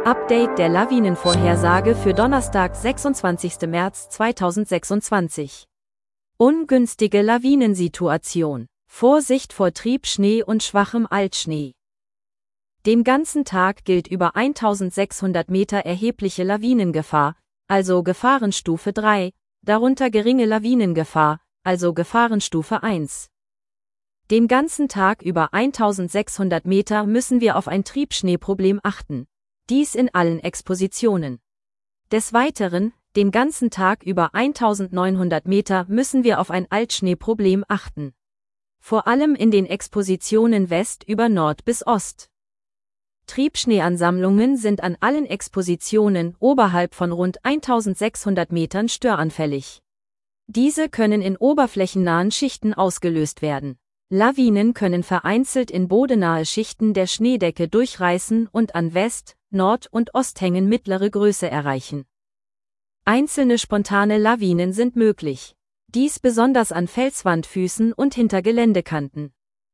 Update der Lawinenvorhersage für Donnerstag, 26. März 2026. Ungünstige Lawinensituation. Vorsicht vor Triebschnee und schwachem Altschnee. Den ganzen Tag gilt über 1600 Meter erhebliche Lawinengefahr, also Gefahrenstufe 3, darunter geringe Lawinengefahr, also Gefahrenstufe 1. Den ganzen Tag über 1600 Meter müssen wir auf ein Triebschneeproblem achten. Dies in allen Expositionen. Des Weiteren, den ganzen Tag über 1900 Meter müssen wir auf ein Altschneeproblem achten. Vor allem in den Expositionen West über Nord bis Ost. Triebschneeansammlungen sind an allen Expositionen oberhalb von rund 1600 Metern störanfällig. Diese können in oberflächennahen Schichten ausgelöst werden. Lawinen können vereinzelt in bodennahe Schichten der Schneedecke durchreißen und an West-, Nord- und Osthängen mittlere Größe erreichen. Einzelne spontane Lawinen sind möglich. Dies besonders an Felswandfüßen und hinter Geländekanten.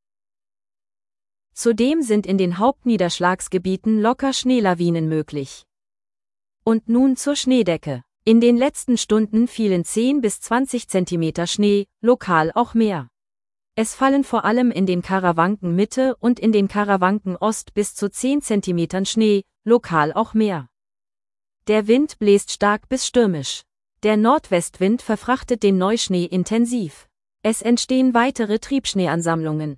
Zudem sind in den Hauptniederschlagsgebieten locker Schneelawinen möglich. Und nun zur Schneedecke. In den letzten Stunden fielen 10 bis 20 Zentimeter Schnee, lokal auch mehr. Es fallen vor allem in den Karawanken Mitte und in den Karawanken Ost bis zu 10 Zentimetern Schnee, lokal auch mehr. Der Wind bläst stark bis stürmisch. Der Nordwestwind verfrachtet den Neuschnee intensiv. Es entstehen weitere Triebschneeansammlungen.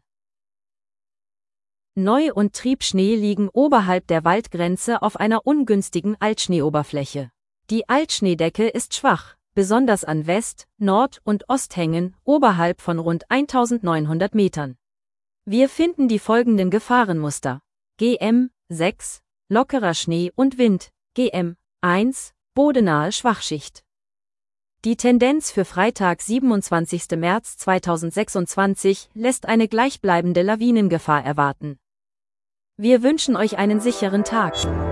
Neu- und Triebschnee liegen oberhalb der Waldgrenze auf einer ungünstigen Altschneeoberfläche. Die Altschneedecke ist schwach, besonders an West-, Nord- und Osthängen, oberhalb von rund 1900 Metern. Wir finden die folgenden Gefahrenmuster. GM 6, lockerer Schnee und Wind, GM 1, bodennahe Schwachschicht. Die Tendenz für Freitag, 27. März 2026, lässt eine gleichbleibende Lawinengefahr erwarten. Wir wünschen euch einen sicheren Tag.